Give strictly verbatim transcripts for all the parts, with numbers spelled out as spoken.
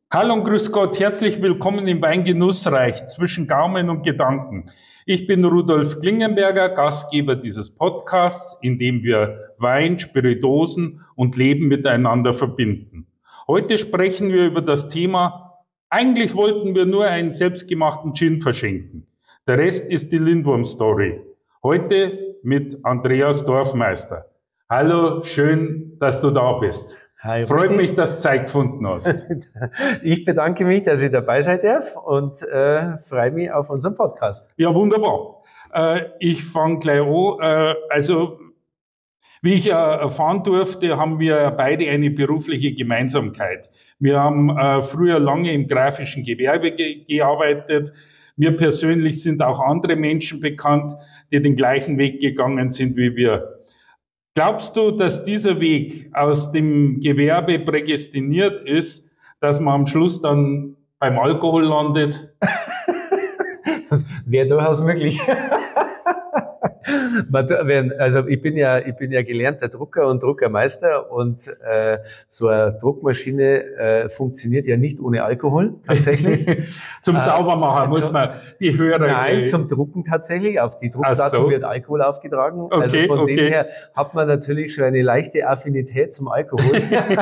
Hallo und grüß Gott, herzlich willkommen im Weingenussreich zwischen Gaumen und Gedanken. Ich bin Rudolf Klingenberger, Gastgeber dieses Podcasts, in dem wir Wein, Spirituosen und Leben miteinander verbinden. Heute sprechen wir über das Thema, eigentlich wollten wir nur einen selbstgemachten Gin verschenken. Der Rest ist die Lindwurm-Story. Heute mit Andreas Dorfmeister. Hallo, schön, dass du da bist. Hi, Freut Rudi. mich, dass du Zeit gefunden hast. Ich bedanke mich, dass ich dabei sein darf und äh, freue mich auf unseren Podcast. Ja, wunderbar. Äh, ich fange gleich an. Äh, also, wie ich ja erfahren durfte, haben wir beide eine berufliche Gemeinsamkeit. Wir haben äh, früher lange im grafischen Gewerbe ge gearbeitet. Mir persönlich sind auch andere Menschen bekannt, die den gleichen Weg gegangen sind wie wir. Glaubst du, dass dieser Weg aus dem Gewerbe prädestiniert ist, dass man am Schluss dann beim Alkohol landet? Wäre durchaus möglich. Also ich bin ja, ich bin ja gelernter Drucker und Druckermeister und äh, so eine Druckmaschine äh, funktioniert ja nicht ohne Alkohol tatsächlich. Zum äh, Saubermachen muss zum, man die Hörer... Nein, zum Drucken tatsächlich. Auf die Druckplatten so. wird Alkohol aufgetragen. Okay, also von okay. dem her hat man natürlich schon eine leichte Affinität zum Alkohol.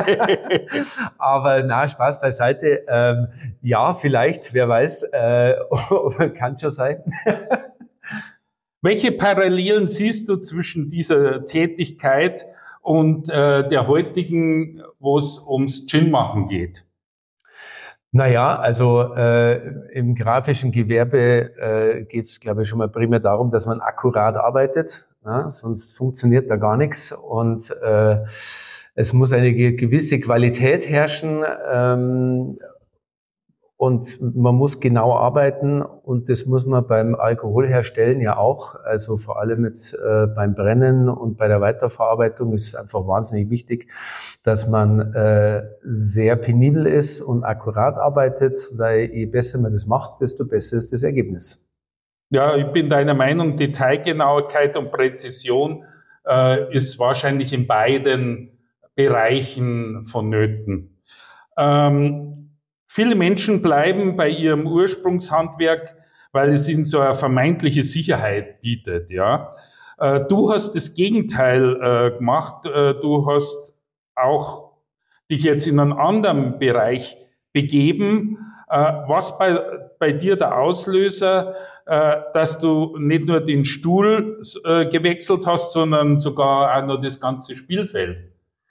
Aber na, Spaß beiseite. Ähm, ja, vielleicht, wer weiß, äh, kann schon sein. Welche Parallelen siehst du zwischen dieser Tätigkeit und äh, der heutigen, wo es ums Gin-Machen geht? Naja, also äh, im grafischen Gewerbe äh, geht es, glaube ich, schon mal primär darum, dass man akkurat arbeitet, ja? Sonst funktioniert da gar nichts und äh, es muss eine gewisse Qualität herrschen ähm, und man muss genau arbeiten und das muss man beim Alkoholherstellen ja auch. Also vor allem jetzt äh, beim Brennen und bei der Weiterverarbeitung ist einfach wahnsinnig wichtig, dass man äh, sehr penibel ist und akkurat arbeitet, weil je besser man das macht, desto besser ist das Ergebnis. Ja, ich bin deiner Meinung, Detailgenauigkeit und Präzision äh, ist wahrscheinlich in beiden Bereichen vonnöten. Ähm, Viele Menschen bleiben bei ihrem Ursprungshandwerk, weil es ihnen so eine vermeintliche Sicherheit bietet. Ja, äh, du hast das Gegenteil äh, gemacht. Äh, du hast auch dich jetzt in einen anderen Bereich begeben. Äh, was bei, bei dir der Auslöser, äh, dass du nicht nur den Stuhl äh, gewechselt hast, sondern sogar auch noch das ganze Spielfeld?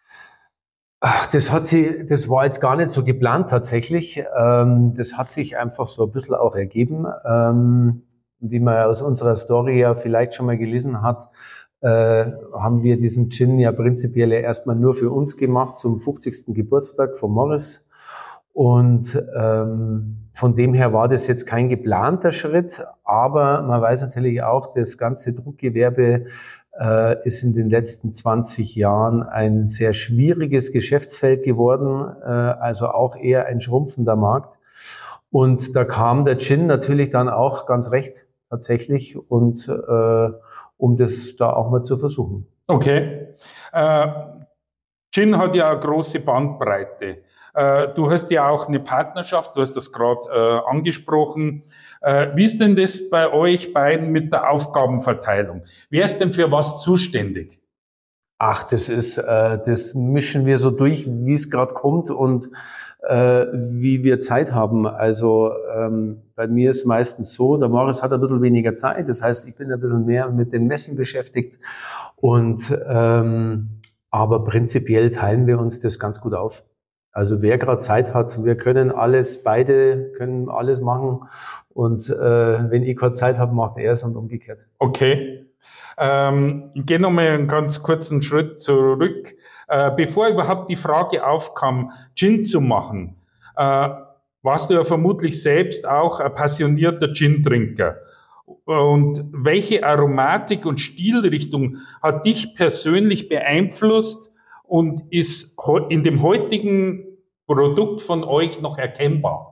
Ach, das hat sie, das war jetzt gar nicht so geplant tatsächlich. Ähm, das hat sich einfach so ein bisschen auch ergeben. Ähm, wie man aus unserer Story ja vielleicht schon mal gelesen hat, äh, haben wir diesen Gin ja prinzipiell erstmal nur für uns gemacht zum fünfzigsten Geburtstag von Morris. Und ähm, von dem her war das jetzt kein geplanter Schritt, aber man weiß natürlich auch, das ganze Druckgewerbe äh, ist in den letzten zwanzig Jahren ein sehr schwieriges Geschäftsfeld geworden, äh, also auch eher ein schrumpfender Markt. Und da kam der Gin natürlich dann auch ganz recht tatsächlich und äh, um das da auch mal zu versuchen. Okay. Äh, Gin hat ja eine große Bandbreite. Äh, du hast ja auch eine Partnerschaft, du hast das gerade äh, angesprochen. Äh, wie ist denn das bei euch beiden mit der Aufgabenverteilung? Wer ist denn für was zuständig? Ach, das ist, äh, das mischen wir so durch, wie es gerade kommt und äh, wie wir Zeit haben. Also ähm, bei mir ist meistens so, der Morris hat ein bisschen weniger Zeit, das heißt, ich bin ein bisschen mehr mit den Messen beschäftigt und ähm, aber prinzipiell teilen wir uns das ganz gut auf. Also wer gerade Zeit hat, wir können alles, beide können alles machen und äh, wenn ich gerade Zeit habe, macht er es und umgekehrt. Okay. Ähm, ich gehe nochmal einen ganz kurzen Schritt zurück. Äh, bevor überhaupt die Frage aufkam, Gin zu machen, äh, warst du ja vermutlich selbst auch ein passionierter Gin-Trinker. Und welche Aromatik und Stilrichtung hat dich persönlich beeinflusst und ist in dem heutigen Produkt von euch noch erkennbar?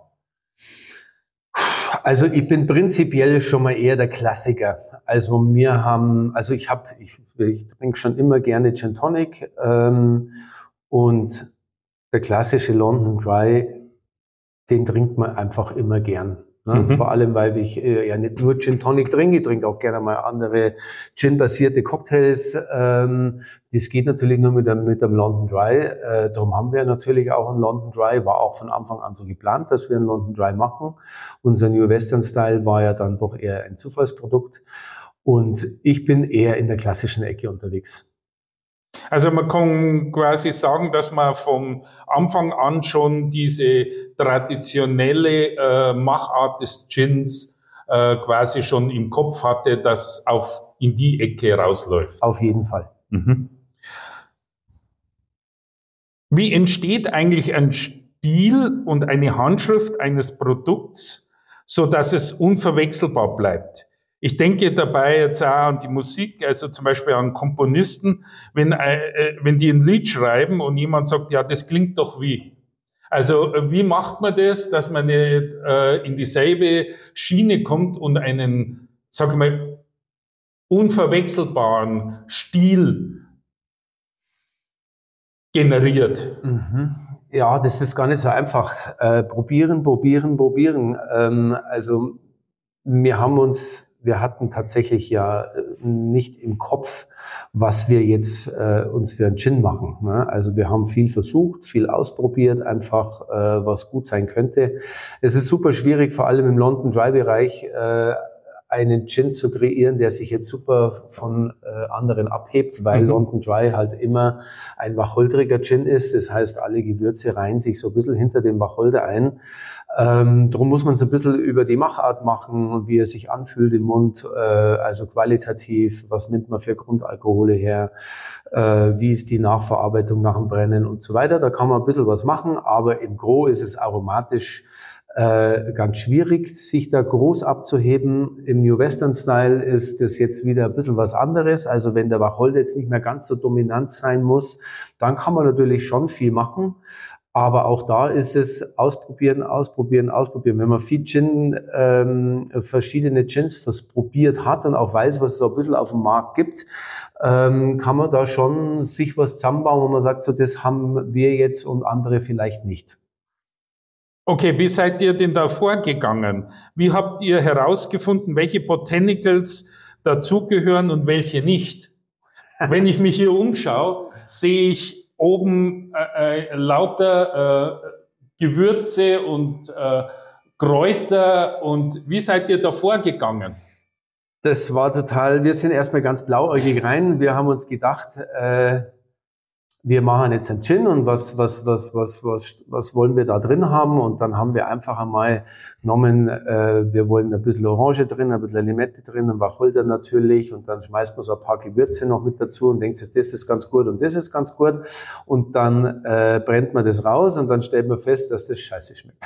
Also ich bin prinzipiell schon mal eher der Klassiker. Also wir haben, also ich habe, ich, ich trinke schon immer gerne Gin Tonic ähm, und der klassische London Dry Den trinkt man einfach immer gern. Ne? Mhm. Vor allem, weil ich äh, ja nicht nur Gin Tonic trinke, ich trinke auch gerne mal andere Gin-basierte Cocktails. Ähm, das geht natürlich nur mit dem, mit dem London Dry. Äh, darum haben wir natürlich auch einen London Dry. War auch von Anfang an so geplant, dass wir einen London Dry machen. Unser New Western Style war ja dann doch eher ein Zufallsprodukt. Und ich bin eher in der klassischen Ecke unterwegs. Also man kann quasi sagen, dass man von Anfang an schon diese traditionelle äh, Machart des Gins äh, quasi schon im Kopf hatte, dass es auf in die Ecke rausläuft. Auf jeden Fall. Mhm. Wie entsteht eigentlich ein Stil und eine Handschrift eines Produkts, so dass es unverwechselbar bleibt? Ich denke dabei jetzt auch an die Musik, also zum Beispiel an Komponisten, wenn, äh, wenn die ein Lied schreiben und jemand sagt, ja, das klingt doch wie. Also wie macht man das, dass man nicht äh, in dieselbe Schiene kommt und einen, sag ich mal, unverwechselbaren Stil generiert? Mhm. Ja, das ist gar nicht so einfach. Äh, probieren, probieren, probieren. Ähm, also wir haben uns, wir hatten tatsächlich ja äh, nicht im Kopf, was wir jetzt äh, uns für einen Gin machen. Ne? Also wir haben viel versucht, viel ausprobiert, einfach äh, was gut sein könnte. Es ist super schwierig, vor allem im London Dry Bereich, äh, einen Gin zu kreieren, der sich jetzt super von äh, anderen abhebt, weil Mhm. London Dry halt immer ein wacholdriger Gin ist. Das heißt, alle Gewürze reihen sich so ein bisschen hinter dem Wacholder ein. Ähm, darum muss man so ein bisschen über die Machart machen, wie er sich anfühlt im Mund, äh, also qualitativ, was nimmt man für Grundalkohole her, äh, wie ist die Nachverarbeitung nach dem Brennen und so weiter. Da kann man ein bisschen was machen, aber im Gros ist es aromatisch äh, ganz schwierig, sich da groß abzuheben. Im New Western Style ist das jetzt wieder ein bisschen was anderes. Also wenn der Wacholder jetzt nicht mehr ganz so dominant sein muss, dann kann man natürlich schon viel machen. Aber auch da ist es ausprobieren, ausprobieren, ausprobieren. Wenn man viel Gin, ähm, verschiedene Gins probiert hat und auch weiß, was es so ein bisschen auf dem Markt gibt, ähm, kann man da schon sich was zusammenbauen, wo man sagt, so das haben wir jetzt und andere vielleicht nicht. Okay, wie seid ihr denn da vorgegangen? Wie habt ihr herausgefunden, welche Botanicals dazugehören und welche nicht? Wenn ich mich hier umschaue, sehe ich oben äh, äh, lauter äh, Gewürze und äh, Kräuter. Und wie seid ihr da vorgegangen? Das war total, wir sind erstmal ganz blauäugig rein. Wir haben uns gedacht, äh, wir machen jetzt einen Gin und was, was, was, was, was, was wollen wir da drin haben? Und dann haben wir einfach einmal genommen, äh, wir wollen ein bisschen Orange drin, ein bisschen Limette drin, ein Wacholder natürlich und dann schmeißt man so ein paar Gewürze noch mit dazu und denkt sich, das ist ganz gut und das ist ganz gut. Und dann äh, brennt man das raus und dann stellt man fest, dass das scheiße schmeckt.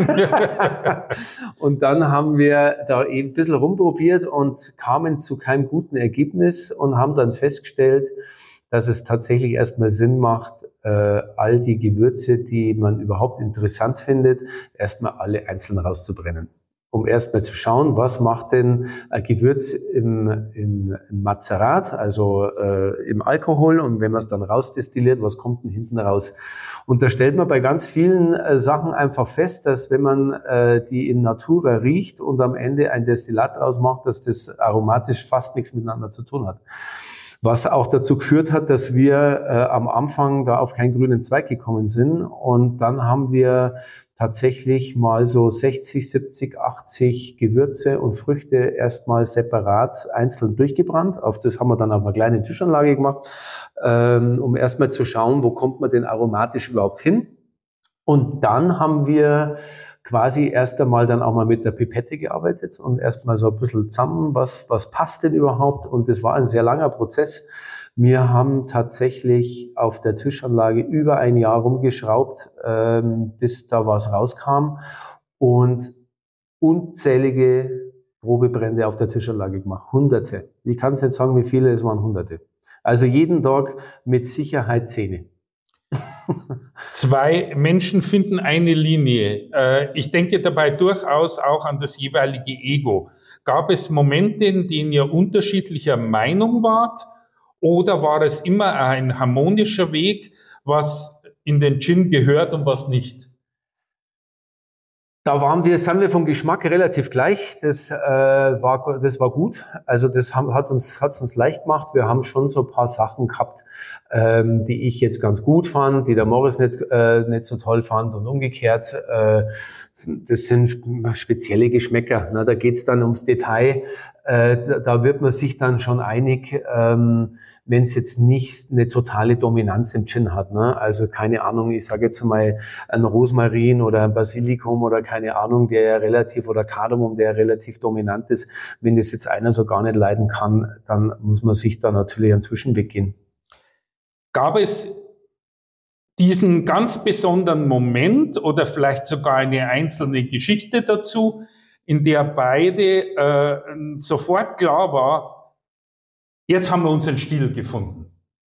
Und dann haben wir da eben ein bisschen rumprobiert und kamen zu keinem guten Ergebnis und haben dann festgestellt, dass es tatsächlich erstmal Sinn macht, äh, all die Gewürze, die man überhaupt interessant findet, erstmal alle einzeln rauszubrennen. Um erstmal zu schauen, was macht denn ein Gewürz im, im, im Mazerat, also äh, im Alkohol, und wenn man es dann rausdestilliert, was kommt denn hinten raus? Und da stellt man bei ganz vielen äh, Sachen einfach fest, dass wenn man äh, die in Natura riecht und am Ende ein Destillat draus macht, dass das aromatisch fast nichts miteinander zu tun hat. Was auch dazu geführt hat, dass wir äh, am Anfang da auf keinen grünen Zweig gekommen sind. Und dann haben wir tatsächlich mal so sechzig, siebzig, achtzig Gewürze und Früchte erstmal separat einzeln durchgebrannt. Auf das haben wir dann auf einer kleinen Tischanlage gemacht, ähm, um erstmal zu schauen, wo kommt man denn aromatisch überhaupt hin. Und dann haben wir quasi erst einmal dann auch mal mit der Pipette gearbeitet und erstmal so ein bisschen zusammen, was, was passt denn überhaupt? Und das war ein sehr langer Prozess. Wir haben tatsächlich auf der Tischanlage über ein Jahr rumgeschraubt, ähm, bis da was rauskam und unzählige Probebrände auf der Tischanlage gemacht. Hunderte. Ich kann es nicht sagen, wie viele, es waren Hunderte. Also jeden Tag mit Sicherheit Zähne. Zwei Menschen finden eine Linie. Äh, Ich denke dabei durchaus auch an das jeweilige Ego. Gab es Momente, in denen ihr unterschiedlicher Meinung wart? Oder war es immer ein harmonischer Weg, was in den Gin gehört und was nicht? Da waren wir, sind wir vom Geschmack relativ gleich. Das, äh, war, das war gut. Also das haben, hat uns, hat's uns leicht gemacht. Wir haben schon so ein paar Sachen gehabt, ähm, die ich jetzt ganz gut fand, die der Morris nicht, äh, nicht so toll fand und umgekehrt. Äh, das sind spezielle Geschmäcker. Ne? Da geht's dann ums Detail. Äh, da, da wird man sich dann schon einig, ähm, wenn es jetzt nicht eine totale Dominanz im Gin hat. Ne? Also keine Ahnung, ich sage jetzt mal ein Rosmarin oder ein Basilikum oder keine Ahnung, der ja relativ, oder Kardamom, der ja relativ dominant ist. Wenn das jetzt einer so gar nicht leiden kann, dann muss man sich da natürlich einen Zwischenweg gehen. Gab es diesen ganz besonderen Moment oder vielleicht sogar eine einzelne Geschichte dazu, in der beide äh, sofort klar war, jetzt haben wir unseren Stil gefunden?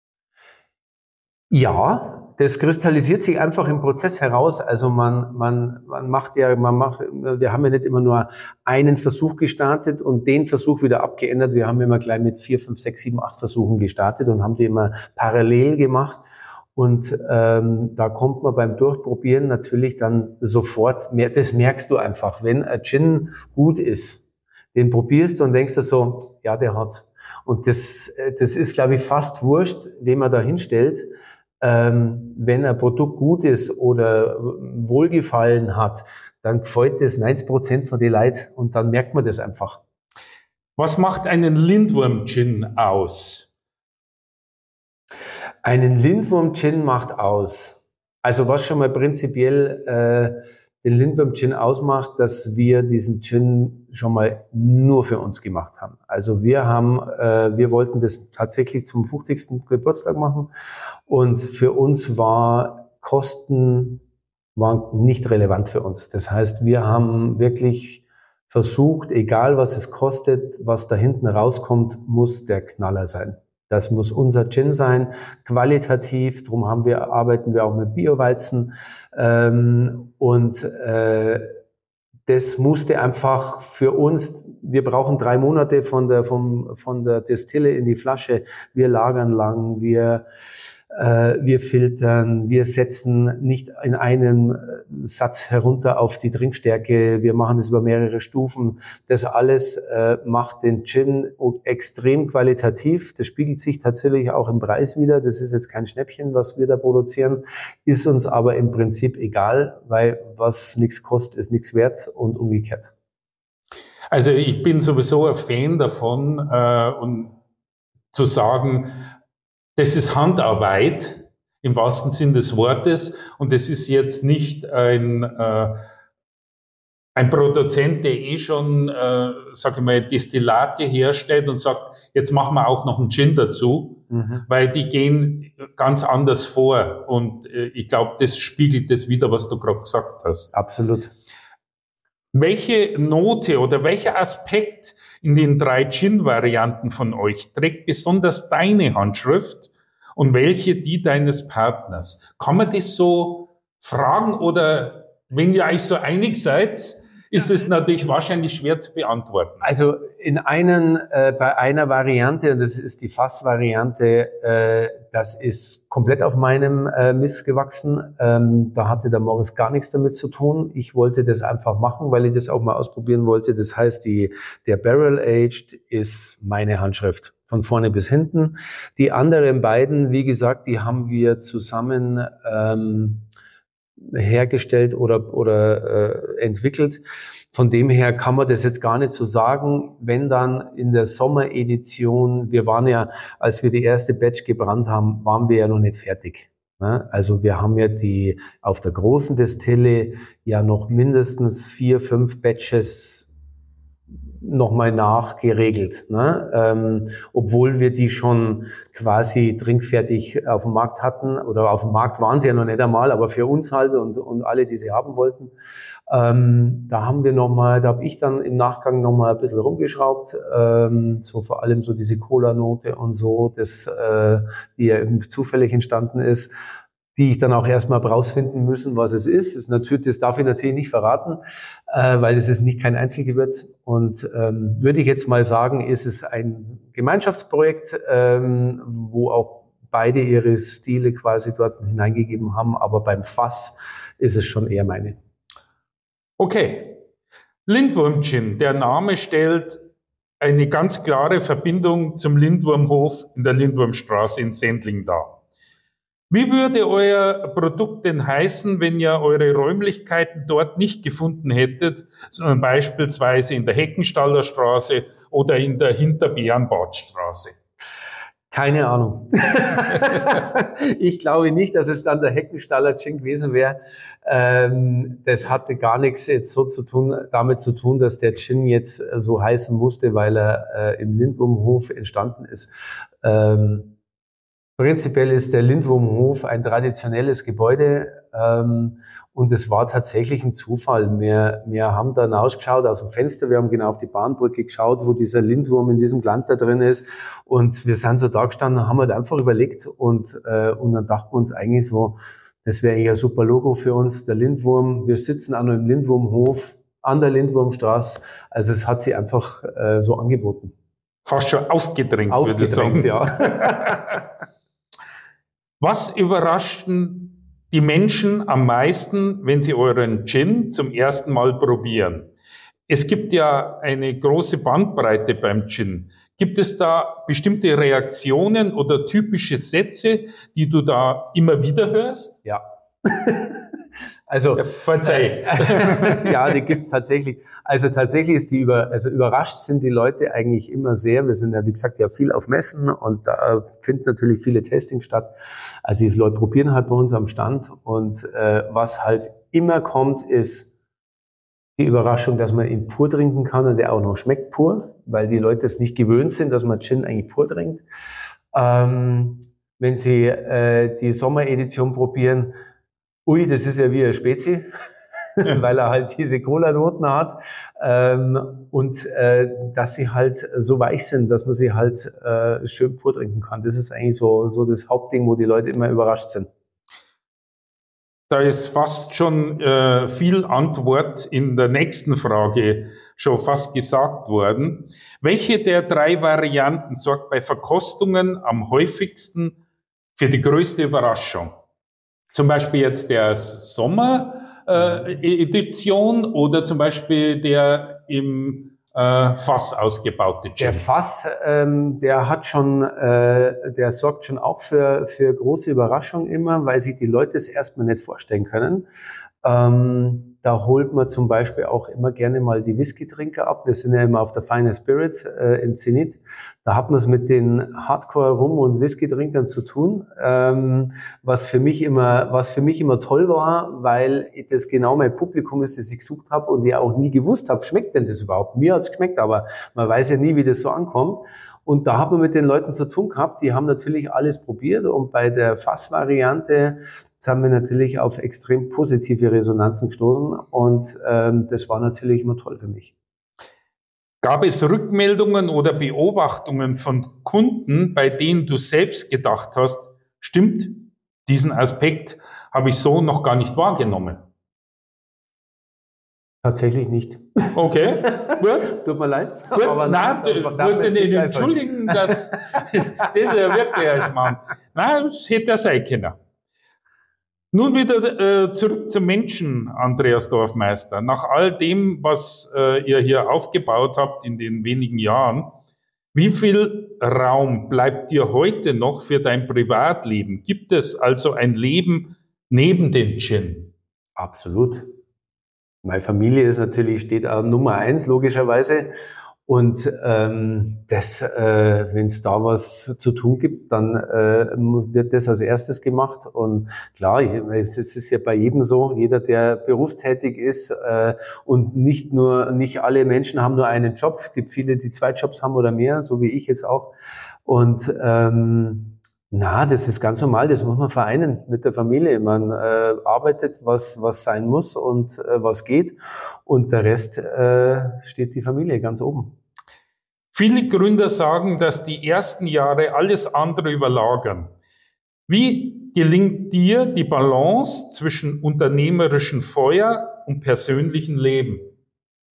Ja, das kristallisiert sich einfach im Prozess heraus. Also man, man, man macht ja, man macht, wir haben ja nicht immer nur einen Versuch gestartet und den Versuch wieder abgeändert. Wir haben immer gleich mit vier, fünf, sechs, sieben, acht Versuchen gestartet und haben die immer parallel gemacht. Und ähm, da kommt man beim Durchprobieren natürlich dann sofort, mehr, das merkst du einfach, wenn ein Gin gut ist, den probierst du und denkst dir so, ja, der hat's. Und das, das ist, glaube ich, fast wurscht, wen man da hinstellt. Ähm, wenn ein Produkt gut ist oder Wohlgefallen hat, dann gefällt das neunzig Prozent von den Leuten und dann merkt man das einfach. Was macht einen Lindwurm-Gin aus? Einen Lindwurm-Gin macht aus. Also was schon mal prinzipiell äh, den Lindwurm-Gin ausmacht, dass wir diesen Gin schon mal nur für uns gemacht haben. Also wir haben, äh, wir wollten das tatsächlich zum fünfzigsten Geburtstag machen und für uns war Kosten waren nicht relevant für uns. Das heißt, wir haben wirklich versucht, egal was es kostet, was da hinten rauskommt, muss der Knaller sein. Das muss unser Gin sein, qualitativ. Darum haben wir, arbeiten wir auch mit Bio-Weizen. Ähm, und äh, das musste einfach für uns, wir brauchen drei Monate von der, vom, von der Destille in die Flasche. Wir lagern lang, wir äh, wir filtern, wir setzen nicht in einem Satz herunter auf die Trinkstärke, wir machen das über mehrere Stufen. Das alles äh, macht den Gin extrem qualitativ. Das spiegelt sich tatsächlich auch im Preis wider. Das ist jetzt kein Schnäppchen, was wir da produzieren, ist uns aber im Prinzip egal, weil was nichts kostet, ist nichts wert und umgekehrt. Also ich bin sowieso ein Fan davon, äh, und zu sagen, das ist Handarbeit im wahrsten Sinn des Wortes und das ist jetzt nicht ein, äh, ein Produzent, der eh schon, äh, sag ich mal, Destillate herstellt und sagt, jetzt machen wir auch noch einen Gin dazu, mhm. weil die gehen ganz anders vor und äh, ich glaube, das spiegelt das wider, was du gerade gesagt hast. Absolut. Welche Note oder welcher Aspekt in den drei Gin-Varianten von euch trägt besonders deine Handschrift und welche die deines Partners? Kann man das so fragen oder wenn ihr euch so einig seid, ist es natürlich wahrscheinlich schwer zu beantworten. Also in einen, äh, bei einer Variante, und das ist die Fass-Variante, äh, das ist komplett auf meinem äh, Mist gewachsen. Ähm, da hatte der Morris gar nichts damit zu tun. Ich wollte das einfach machen, weil ich das auch mal ausprobieren wollte. Das heißt, die, der Barrel Aged ist meine Handschrift. Von vorne bis hinten. Die anderen beiden, wie gesagt, die haben wir zusammen ähm, hergestellt oder, oder äh, entwickelt. Von dem her kann man das jetzt gar nicht so sagen. Wenn dann in der Sommeredition, wir waren ja, als wir die erste Batch gebrannt haben, waren wir ja noch nicht fertig. Ne? Also wir haben ja die auf der großen Destille ja noch mindestens vier, fünf Batches nochmal nachgeregelt, ne? ähm, obwohl wir die schon quasi trinkfertig auf dem Markt hatten oder auf dem Markt waren sie ja noch nicht einmal, aber für uns halt und, und alle, die sie haben wollten. Ähm, da haben wir nochmal, da habe ich dann im Nachgang nochmal ein bisschen rumgeschraubt, ähm, so vor allem so diese Cola-Note und so, das, äh, die ja zufällig entstanden ist, die ich dann auch erstmal rausfinden müssen, was es ist. Das, natürlich, das darf ich natürlich nicht verraten, äh, weil es ist nicht kein Einzelgewürz. Und ähm, würde ich jetzt mal sagen, ist es ein Gemeinschaftsprojekt, ähm, wo auch beide ihre Stile quasi dort hineingegeben haben. Aber beim Fass ist es schon eher meine. Okay, Lindwurm-Gin. Der Name stellt eine ganz klare Verbindung zum Lindwurmhof in der Lindwurmstraße in Sendling dar. Wie würde euer Produkt denn heißen, wenn ihr eure Räumlichkeiten dort nicht gefunden hättet, sondern beispielsweise in der Heckenstalder Straße oder in der Hinterbärenbadstraße? Keine Ahnung. Ich glaube nicht, dass es dann der Heckenstaller Gin gewesen wäre. Ähm, das hatte gar nichts jetzt so zu tun, damit zu tun, dass der Gin jetzt so heißen musste, weil er äh, im Lindwurmhof entstanden ist. Ähm, Prinzipiell ist der Lindwurmhof ein traditionelles Gebäude ähm, und es war tatsächlich ein Zufall. Wir, wir haben dann ausgeschaut aus dem Fenster, wir haben genau auf die Bahnbrücke geschaut, wo dieser Lindwurm in diesem Gland da drin ist und wir sind so da gestanden und haben halt einfach überlegt und, äh, und dann dachten wir uns eigentlich so, das wäre eigentlich ein super Logo für uns, der Lindwurm. Wir sitzen an einem Lindwurmhof an der Lindwurmstraße, also es hat sich einfach äh, so angeboten. Fast schon aufgedrängt, aufgedrängt würde ich sagen. Ja. Was überraschten die Menschen am meisten, wenn sie euren Gin zum ersten Mal probieren? Es gibt ja eine große Bandbreite beim Gin. Gibt es da bestimmte Reaktionen oder typische Sätze, die du da immer wieder hörst? Ja. Also, ja, verzeih. Äh, ja, die gibt's tatsächlich. Also tatsächlich ist die über, also überrascht sind die Leute eigentlich immer sehr. Wir sind ja, wie gesagt, ja viel auf Messen und da finden natürlich viele Testings statt. Also die Leute probieren halt bei uns am Stand und äh, was halt immer kommt, ist die Überraschung, dass man ihn pur trinken kann und der auch noch schmeckt pur, weil die Leute es nicht gewöhnt sind, dass man Gin eigentlich pur trinkt. Ähm, wenn sie äh, die Sommeredition probieren, ui, das ist ja wie ein Spezi, weil er halt diese Cola-Noten hat ähm, und äh, dass sie halt so weich sind, dass man sie halt äh, schön pur trinken kann. Das ist eigentlich so, so das Hauptding, wo die Leute immer überrascht sind. Da ist fast schon äh, viel Antwort in der nächsten Frage schon fast gesagt worden. Welche der drei Varianten sorgt bei Verkostungen am häufigsten für die größte Überraschung? Zum Beispiel jetzt der Sommer-Edition äh, oder zum Beispiel der im äh, Fass ausgebaute Gin? Der Fass, ähm, der hat schon, äh, der sorgt schon auch für für große Überraschung immer, weil sich die Leute es erstmal nicht vorstellen können. Ähm, da holt man zum Beispiel auch immer gerne mal die Whisky-Trinker ab. Wir sind ja immer auf der Fine Spirit äh, im Zenit. Da hat man es mit den Hardcore-Rum- und Whisky-Trinkern zu tun, ähm, was für mich immer, was für mich immer toll war, weil das genau mein Publikum ist, das ich gesucht habe und ja auch nie gewusst habe, schmeckt denn das überhaupt? Mir hat's geschmeckt, aber man weiß ja nie, wie das so ankommt. Und da hat man mit den Leuten zu tun gehabt, die haben natürlich alles probiert und bei der Fass-Variante haben wir natürlich auf extrem positive Resonanzen gestoßen und ähm, das war natürlich immer toll für mich. Gab es Rückmeldungen oder Beobachtungen von Kunden, bei denen du selbst gedacht hast, stimmt, diesen Aspekt habe ich so noch gar nicht wahrgenommen? Tatsächlich nicht. Okay, gut. Tut mir leid. Gut. Aber nein, du musst dich nicht entschuldigen, dass, das ist ja wirklich ein Schmarrn. Nein, das hätte ja sein können. Nun wieder äh, zurück zum Menschen, Andreas Dorfmeister. Nach all dem, was äh, ihr hier aufgebaut habt in den wenigen Jahren, wie viel Raum bleibt dir heute noch für dein Privatleben? Gibt es also ein Leben neben dem Gin? Absolut. Meine Familie ist natürlich, steht auch Nummer eins, logischerweise. Und ähm, das, äh, wenn es da was zu tun gibt, dann äh, wird das als erstes gemacht. Und klar, es ist ja bei jedem so, jeder, der berufstätig ist äh, und nicht nur, nicht alle Menschen haben nur einen Job. Es gibt viele, die zwei Jobs haben oder mehr, so wie ich jetzt auch. Und ähm, na, das ist ganz normal, das muss man vereinen mit der Familie. Man äh, arbeitet, was was sein muss und äh, was geht und der Rest äh, steht die Familie ganz oben. Viele Gründer sagen, dass die ersten Jahre alles andere überlagern. Wie gelingt dir die Balance zwischen unternehmerischem Feuer und persönlichem Leben?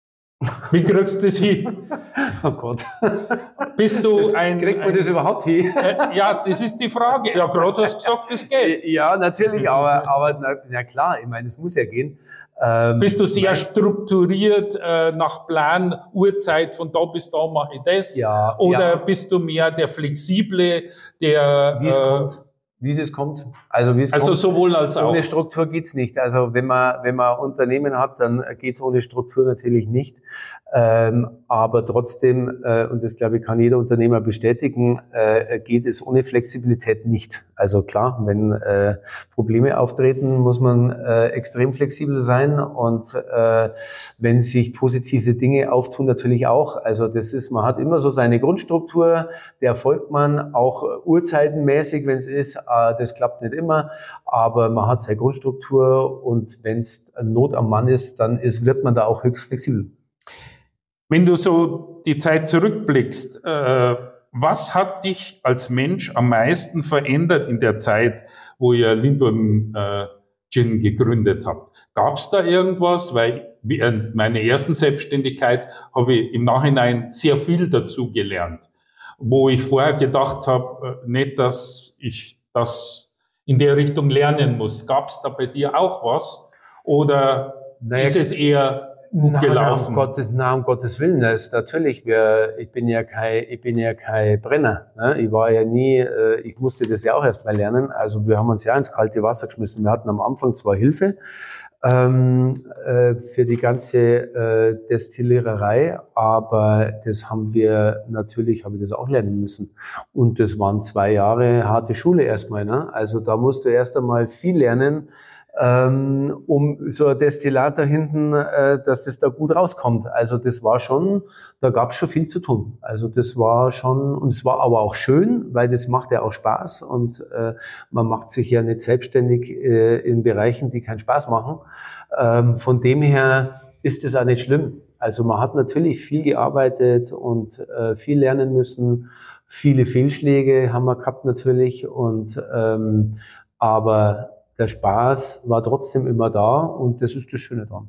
Wie kriegst du das hin? Oh Gott. Bist du das, ein... Kriegt man ein, das überhaupt hin? Äh, ja, das ist die Frage. Ja, gerade hast du gesagt, das geht. Ja, natürlich, aber, aber na, na klar, ich meine, es muss ja gehen. Ähm, Bist du sehr mein, strukturiert, äh, nach Plan, Uhrzeit, von da bis da mache ich das? Ja. Oder ja. bist du mehr der Flexible, der... Wie es äh, kommt. Wie es kommt. Also, wie es also kommt. sowohl als auch. Ohne Struktur geht's nicht. Also wenn man wenn man Unternehmen hat, dann geht's ohne Struktur natürlich nicht. Ähm, aber trotzdem, äh, und das glaube ich kann jeder Unternehmer bestätigen, äh, geht es ohne Flexibilität nicht. Also klar, wenn äh, Probleme auftreten, muss man äh, extrem flexibel sein und äh, wenn sich positive Dinge auftun, natürlich auch. Also das ist, man hat immer so seine Grundstruktur, der folgt man auch uhrzeitenmäßig, wenn es ist. Äh, das klappt nicht immer, aber man hat seine Grundstruktur und wenn es Not am Mann ist, dann ist, wird man da auch höchst flexibel. Wenn du so die Zeit zurückblickst, äh, was hat dich als Mensch am meisten verändert in der Zeit, wo ihr Lindwurm äh, Gin gegründet habt? Gab es da irgendwas? Weil in meiner ersten Selbstständigkeit habe ich im Nachhinein sehr viel dazu gelernt, wo ich vorher gedacht habe, äh, nicht, dass ich das in der Richtung lernen muss. Gab es da bei dir auch was? Oder naja, ist es eher gut gelaufen? Nein, um Gottes, nein, um Gottes Willen. Das ist natürlich, wir, ich bin ja kein, ich bin ja kein Brenner. Ne? Ich war ja nie, äh, ich musste das ja auch erst mal lernen. Also wir haben uns ja ins kalte Wasser geschmissen. Wir hatten am Anfang zwar Hilfe ähm, äh, für die ganze äh, Destilliererei, aber das haben wir natürlich, habe ich das auch lernen müssen. Und das waren zwei Jahre harte Schule erstmal. Ne? Also da musst du erst einmal viel lernen, ähm, um so ein Destillat da hinten, äh, dass das da gut rauskommt. Also das war schon, da gab es schon viel zu tun. Also das war schon, und es war aber auch schön, weil das macht ja auch Spaß und äh, man macht sich ja nicht selbstständig äh, in Bereichen, die keinen Spaß machen. Ähm, von dem her ist es auch nicht schlimm. Also man hat natürlich viel gearbeitet und äh, viel lernen müssen. Viele Fehlschläge haben wir gehabt natürlich und ähm, aber der Spaß war trotzdem immer da und das ist das Schöne daran.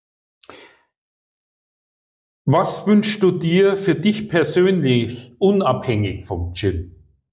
Was wünschst du dir für dich persönlich, unabhängig vom Gin?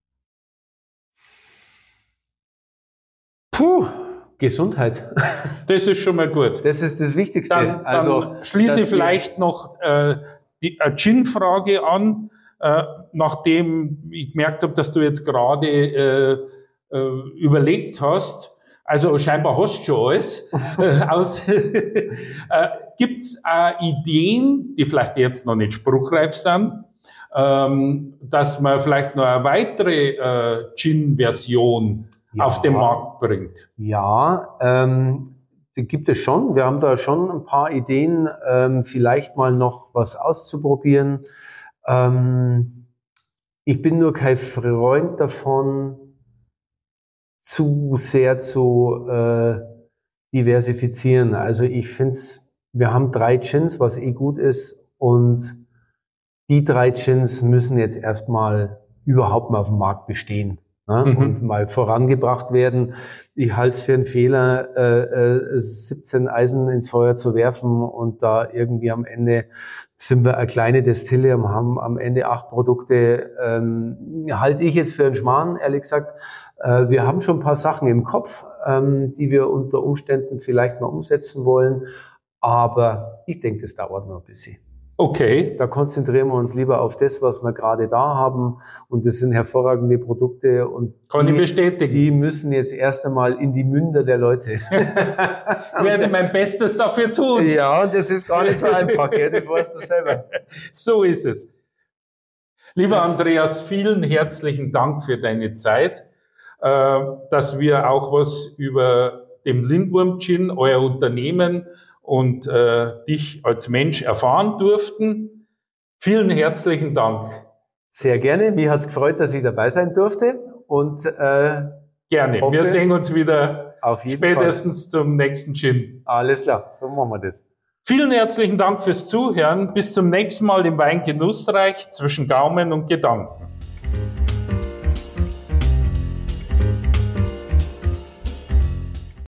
Puh, Gesundheit. Das ist schon mal gut. Das ist das Wichtigste. Dann, dann also schließe ich vielleicht noch äh, die äh, Gin-Frage an, äh, nachdem ich gemerkt habe, dass du jetzt gerade äh, äh, überlegt hast. Also scheinbar hast du schon alles. Aus, äh, Gibt es äh, Ideen, die vielleicht jetzt noch nicht spruchreif sind, ähm, dass man vielleicht noch eine weitere äh, Gin-Version ja, auf den Markt bringt? Ja, ähm, die gibt es schon. Wir haben da schon ein paar Ideen, ähm, vielleicht mal noch was auszuprobieren. Ähm, ich bin nur kein Freund davon, zu sehr zu äh, diversifizieren. Also ich finde es, wir haben drei Gins, was eh gut ist und die drei Gins müssen jetzt erstmal überhaupt mal auf dem Markt bestehen, ne? Mhm. Und mal vorangebracht werden. Ich halte es für einen Fehler, äh, äh, siebzehn Eisen ins Feuer zu werfen und da irgendwie am Ende sind wir eine kleine Destille und haben am Ende acht Produkte. Ähm, halte ich jetzt für einen Schmarrn, ehrlich gesagt. Äh, wir haben schon ein paar Sachen im Kopf, ähm, die wir unter Umständen vielleicht mal umsetzen wollen. Aber ich denke, das dauert noch ein bisschen. Okay. Da konzentrieren wir uns lieber auf das, was wir gerade da haben. Und das sind hervorragende Produkte. Und Kann die, ich bestätigen. Die müssen jetzt erst einmal in die Münder der Leute. Ich werde mein Bestes dafür tun. Ja, das ist gar nicht so einfach. Gell? Das weißt du selber. So ist es. Lieber Andreas, vielen herzlichen Dank für deine Zeit, dass wir auch was über den Lindwurm Gin, euer Unternehmen und äh, dich als Mensch erfahren durften. Vielen herzlichen Dank. Sehr gerne. Mir hat's gefreut, dass ich dabei sein durfte. Und äh, gerne. Wir sehen uns wieder auf jeden spätestens Fall zum nächsten Gin. Alles klar, so machen wir das. Vielen herzlichen Dank fürs Zuhören. Bis zum nächsten Mal im Wein genussreich zwischen Gaumen und Gedanken.